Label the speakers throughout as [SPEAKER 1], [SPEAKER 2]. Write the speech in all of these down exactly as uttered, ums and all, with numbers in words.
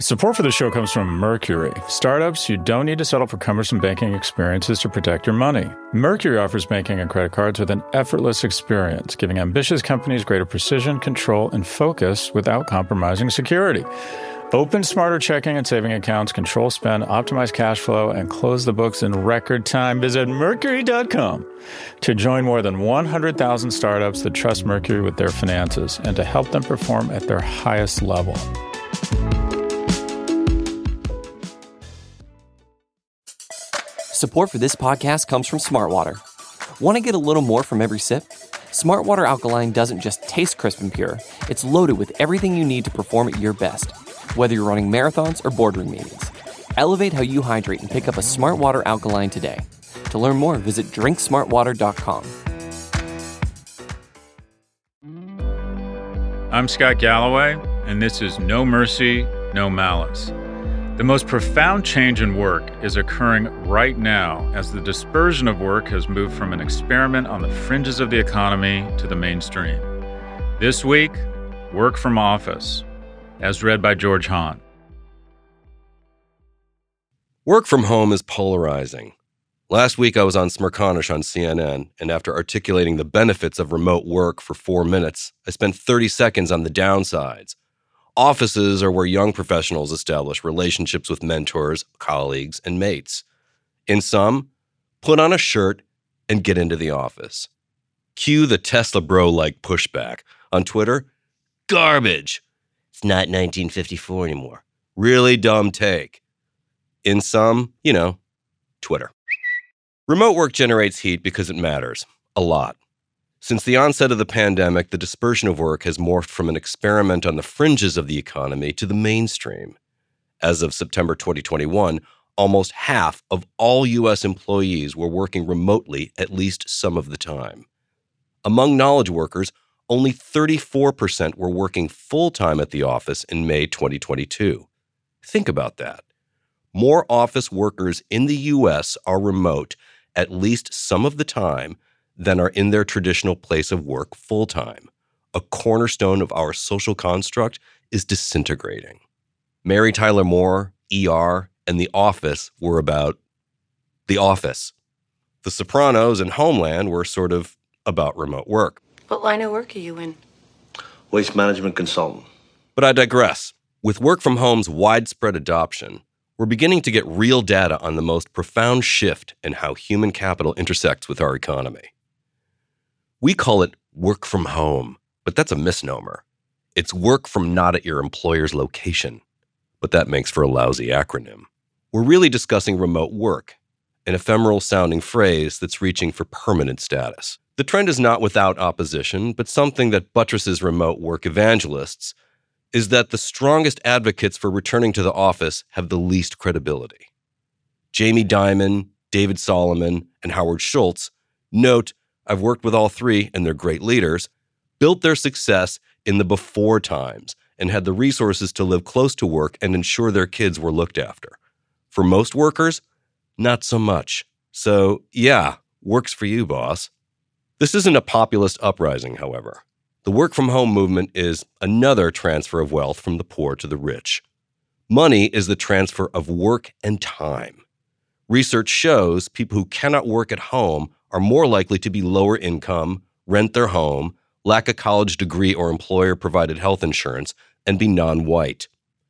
[SPEAKER 1] Support for the show comes from Mercury. Startups, you don't need to settle for cumbersome banking experiences to protect your money. Mercury offers banking and credit cards with an effortless experience, giving ambitious companies greater precision, control, and focus without compromising security. Open smarter checking and saving accounts, control spend, optimize cash flow, and close the books in record time. Visit Mercury dot com to join more than one hundred thousand startups that trust Mercury with their finances and to help them perform at their highest level.
[SPEAKER 2] Support for this podcast comes from Smartwater. Want to get a little more from every sip? Smartwater Alkaline doesn't just taste crisp and pure. It's loaded with everything you need to perform at your best, whether you're running marathons or boardroom meetings. Elevate how you hydrate and pick up a Smartwater Alkaline today. To learn more, visit drink smart water dot com.
[SPEAKER 1] I'm Scott Galloway, and this is No Mercy, No Malice. The most profound change in work is occurring right now as the dispersion of work has moved from an experiment on the fringes of the economy to the mainstream. This week, Work from Office, as read by George Hahn.
[SPEAKER 3] Work from home is polarizing. Last week, I was on Smerconish on C N N, and after articulating the benefits of remote work for four minutes, I spent thirty seconds on the downsides. Offices are where young professionals establish relationships with mentors, colleagues, and mates. In sum, put on a shirt and get into the office. Cue the Tesla bro-like pushback. On Twitter, garbage. It's not nineteen fifty-four anymore. Really dumb take. In sum, you know, Twitter. Remote work generates heat because it matters. A lot. Since the onset of the pandemic, the dispersion of work has morphed from an experiment on the fringes of the economy to the mainstream. As of September twenty twenty-one, almost half of all U S employees were working remotely at least some of the time. Among knowledge workers, only thirty-four percent were working full-time at the office in May twenty twenty-two. Think about that. More office workers in the U S are remote at least some of the time than are in their traditional place of work full-time. A cornerstone of our social construct is disintegrating. Mary Tyler Moore, E R, and The Office were about The Office. The Sopranos and Homeland were sort of about remote work.
[SPEAKER 4] What line of work are you in?
[SPEAKER 5] Waste management consultant.
[SPEAKER 3] But I digress. With work from home's widespread adoption, we're beginning to get real data on the most profound shift in how human capital intersects with our economy. We call it work from home, but that's a misnomer. It's work from not at your employer's location, but that makes for a lousy acronym. We're really discussing remote work, an ephemeral-sounding phrase that's reaching for permanent status. The trend is not without opposition, but something that buttresses remote work evangelists is that the strongest advocates for returning to the office have the least credibility. Jamie Dimon, David Solomon, and Howard Schultz note, I've worked with all three, and they're great leaders, built their success in the before times and had the resources to live close to work and ensure their kids were looked after. For most workers, not so much. So, yeah, works for you, boss. This isn't a populist uprising, however. The work-from-home movement is another transfer of wealth from the poor to the rich. Money is the transfer of work and time. Research shows people who cannot work at home are more likely to be lower income, rent their home, lack a college degree or employer-provided health insurance, and be non-white.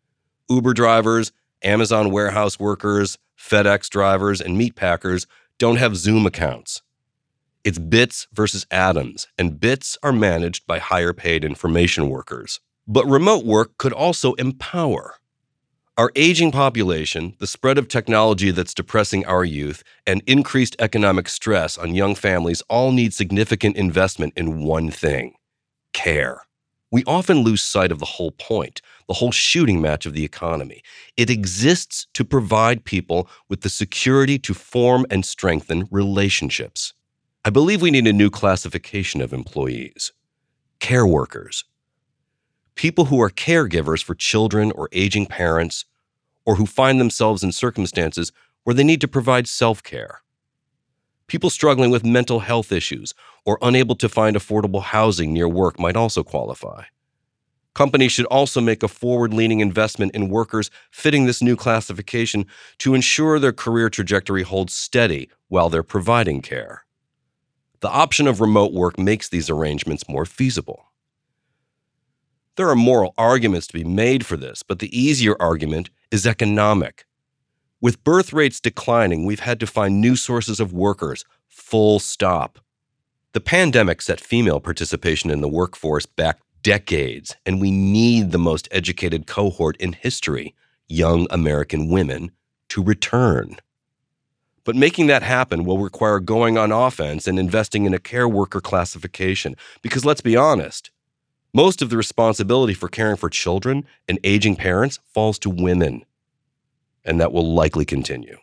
[SPEAKER 3] Uber drivers, Amazon warehouse workers, FedEx drivers, and meat packers don't have Zoom accounts. It's bits versus atoms, and bits are managed by higher-paid information workers. But remote work could also empower. Our aging population, the spread of technology that's depressing our youth, and increased economic stress on young families all need significant investment in one thing: care. We often lose sight of the whole point, the whole shooting match of the economy. It exists to provide people with the security to form and strengthen relationships. I believe we need a new classification of employees: care workers. People who are caregivers for children or aging parents, or who find themselves in circumstances where they need to provide self-care. People struggling with mental health issues or unable to find affordable housing near work might also qualify. Companies should also make a forward-leaning investment in workers fitting this new classification to ensure their career trajectory holds steady while they're providing care. The option of remote work makes these arrangements more feasible. There are moral arguments to be made for this, but the easier argument is economic. With birth rates declining, we've had to find new sources of workers, full stop. The pandemic set female participation in the workforce back decades, and we need the most educated cohort in history, young American women, to return. But making that happen will require going on offense and investing in a care worker classification, because let's be honest, most of the responsibility for caring for children and aging parents falls to women, and that will likely continue.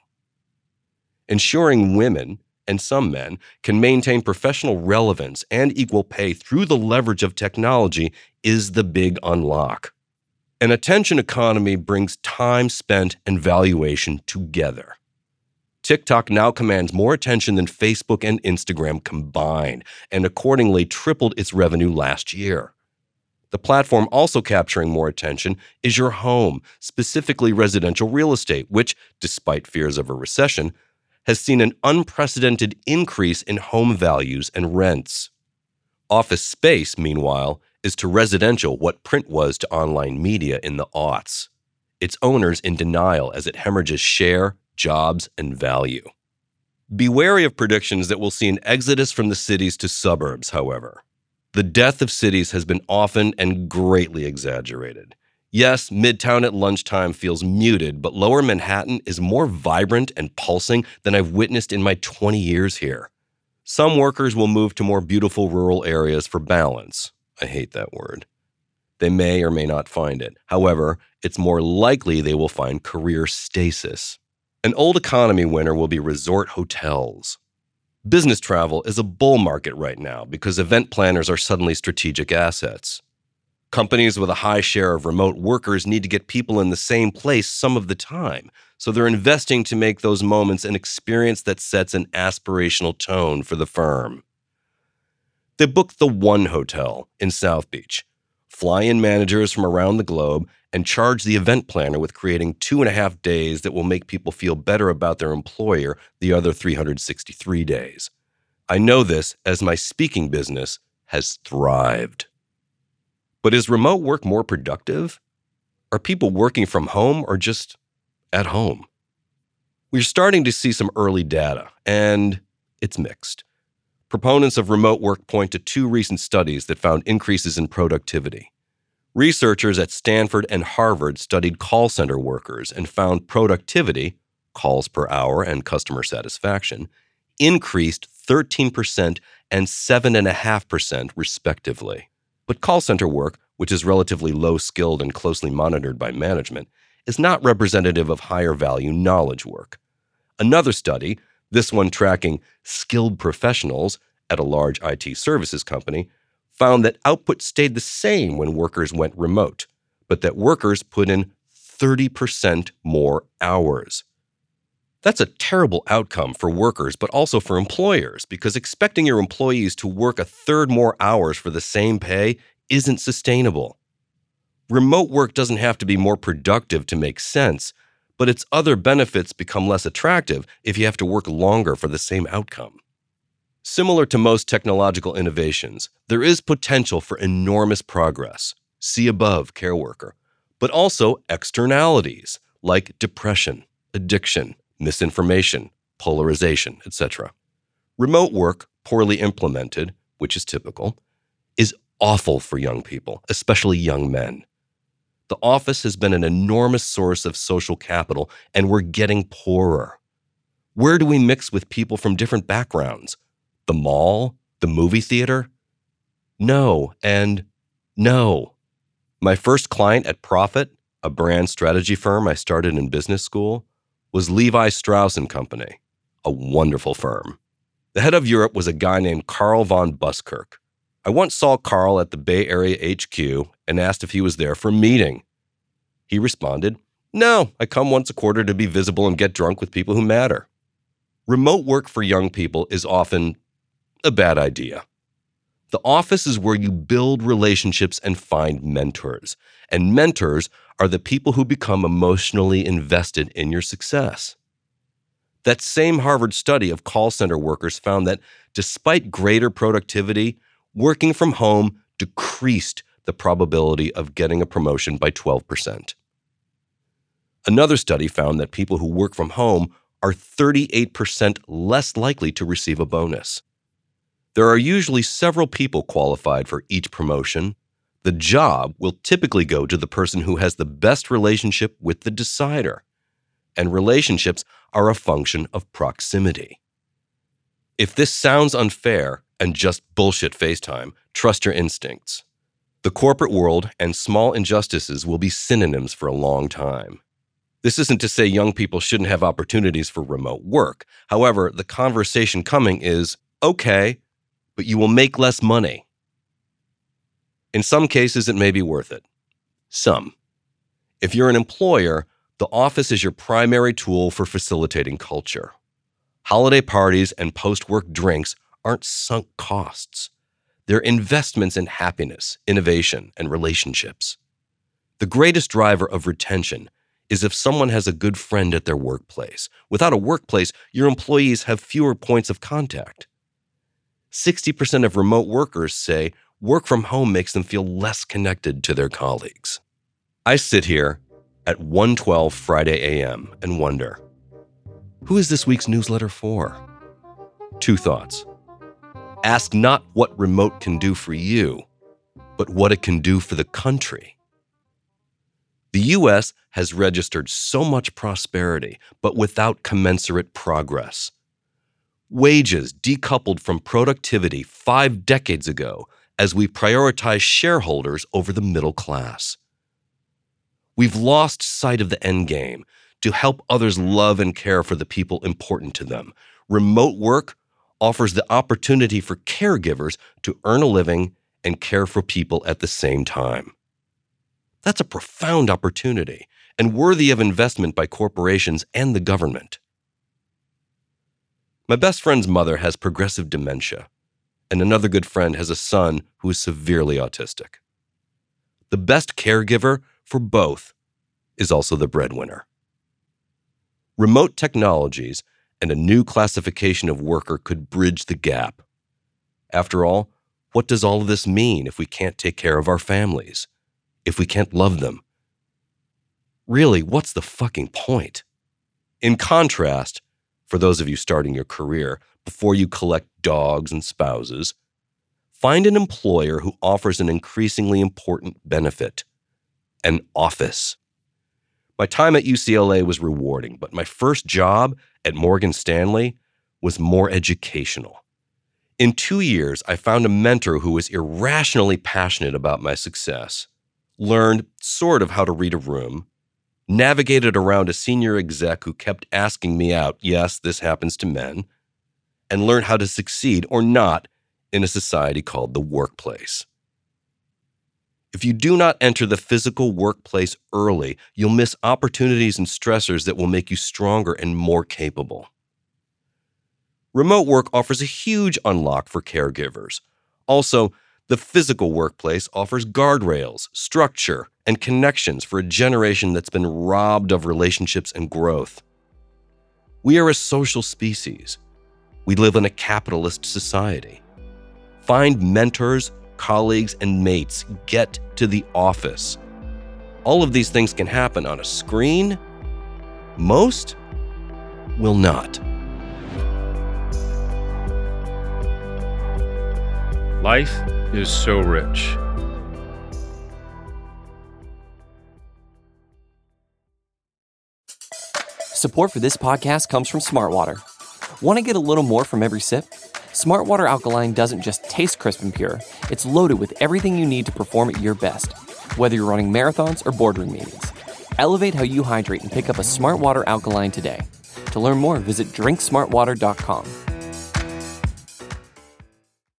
[SPEAKER 3] Ensuring women, and some men, can maintain professional relevance and equal pay through the leverage of technology is the big unlock. An attention economy brings time spent and valuation together. TikTok now commands more attention than Facebook and Instagram combined, and accordingly tripled its revenue last year. The platform also capturing more attention is your home, specifically residential real estate, which, despite fears of a recession, has seen an unprecedented increase in home values and rents. Office space, meanwhile, is to residential what print was to online media in the aughts. Its owners in denial as it hemorrhages share, jobs, and value. Be wary of predictions that will see an exodus from the cities to suburbs, however. The death of cities has been often and greatly exaggerated. Yes, Midtown at lunchtime feels muted, but Lower Manhattan is more vibrant and pulsing than I've witnessed in my twenty years here. Some workers will move to more beautiful rural areas for balance. I hate that word. They may or may not find it. However, it's more likely they will find career stasis. An old economy winner will be resort hotels. Business travel is a bull market right now because event planners are suddenly strategic assets. Companies with a high share of remote workers need to get people in the same place some of the time, so they're investing to make those moments an experience that sets an aspirational tone for the firm. They booked the One Hotel in South Beach, fly in managers from around the globe, and charge the event planner with creating two and a half days that will make people feel better about their employer the other three hundred sixty-three days. I know this as my speaking business has thrived. But is remote work more productive? Are people working from home or just at home? We're starting to see some early data, and it's mixed. Proponents of remote work point to two recent studies that found increases in productivity. Researchers at Stanford and Harvard studied call center workers and found productivity, calls per hour and customer satisfaction, increased thirteen percent and seven point five percent respectively. But call center work, which is relatively low-skilled and closely monitored by management, is not representative of higher-value knowledge work. Another study, this one tracking skilled professionals at a large I T services company, found that output stayed the same when workers went remote, but that workers put in thirty percent more hours. That's a terrible outcome for workers, but also for employers, because expecting your employees to work a third more hours for the same pay isn't sustainable. Remote work doesn't have to be more productive to make sense, but its other benefits become less attractive if you have to work longer for the same outcome. Similar to most technological innovations, there is potential for enormous progress, see above care worker, but also externalities like depression, addiction, misinformation, polarization, et cetera. Remote work, poorly implemented, which is typical, is awful for young people, especially young men. The office has been an enormous source of social capital, and we're getting poorer. Where do we mix with people from different backgrounds? The mall? The movie theater? No, and no. My first client at Profit, a brand strategy firm I started in business school, was Levi Strauss and Company, a wonderful firm. The head of Europe was a guy named Carl von Buskirk. I once saw Carl at the Bay Area H Q and asked if he was there for a meeting. He responded, "No, I come once a quarter to be visible and get drunk with people who matter." Remote work for young people is often a bad idea. The office is where you build relationships and find mentors. And mentors are the people who become emotionally invested in your success. That same Harvard study of call center workers found that despite greater productivity, working from home decreased the probability of getting a promotion by twelve percent. Another study found that people who work from home are thirty-eight percent less likely to receive a bonus. There are usually several people qualified for each promotion. The job will typically go to the person who has the best relationship with the decider, and relationships are a function of proximity. If this sounds unfair and just bullshit FaceTime, trust your instincts. The corporate world and small injustices will be synonyms for a long time. This isn't to say young people shouldn't have opportunities for remote work. However, the conversation coming is, okay, but you will make less money. In some cases, it may be worth it. Some. If you're an employer, the office is your primary tool for facilitating culture. Holiday parties and post-work drinks aren't sunk costs. They're investments in happiness, innovation, and relationships. The greatest driver of retention is if someone has a good friend at their workplace. Without a workplace, your employees have fewer points of contact. sixty percent of remote workers say work from home makes them feel less connected to their colleagues. I sit here at one twelve Friday a m and wonder, who is this week's newsletter for? Two thoughts. Ask not what remote can do for you, but what it can do for the country. The U S has registered so much prosperity, but without commensurate progress. Wages decoupled from productivity five decades ago as we prioritize shareholders over the middle class. We've lost sight of the end game to help others love and care for the people important to them. Remote work offers the opportunity for caregivers to earn a living and care for people at the same time. That's a profound opportunity and worthy of investment by corporations and the government. My best friend's mother has progressive dementia, and another good friend has a son who is severely autistic. The best caregiver for both is also the breadwinner. Remote technologies and a new classification of worker could bridge the gap. After all, what does all of this mean if we can't take care of our families? If we can't love them? Really, what's the fucking point? In contrast, for those of you starting your career, before you collect dogs and spouses, find an employer who offers an increasingly important benefit, an office. My time at U C L A was rewarding, but my first job at Morgan Stanley was more educational. In two years, I found a mentor who was irrationally passionate about my success, learned sort of how to read a room, navigated around a senior exec who kept asking me out, yes, this happens to men, and learned how to succeed or not in a society called the workplace. If you do not enter the physical workplace early, you'll miss opportunities and stressors that will make you stronger and more capable. Remote work offers a huge unlock for caregivers. Also, the physical workplace offers guardrails, structure, and connections for a generation that's been robbed of relationships and growth. We are a social species. We live in a capitalist society. Find mentors, colleagues, and mates. Get to the office. All of these things can happen on a screen. Most will not.
[SPEAKER 1] Life is so rich.
[SPEAKER 2] Support for this podcast comes from Smartwater. Want to get a little more from every sip? Smartwater Alkaline doesn't just taste crisp and pure, it's loaded with everything you need to perform at your best, whether you're running marathons or boardroom meetings. Elevate how you hydrate and pick up a Smartwater Alkaline today. To learn more, visit drink smart water dot com.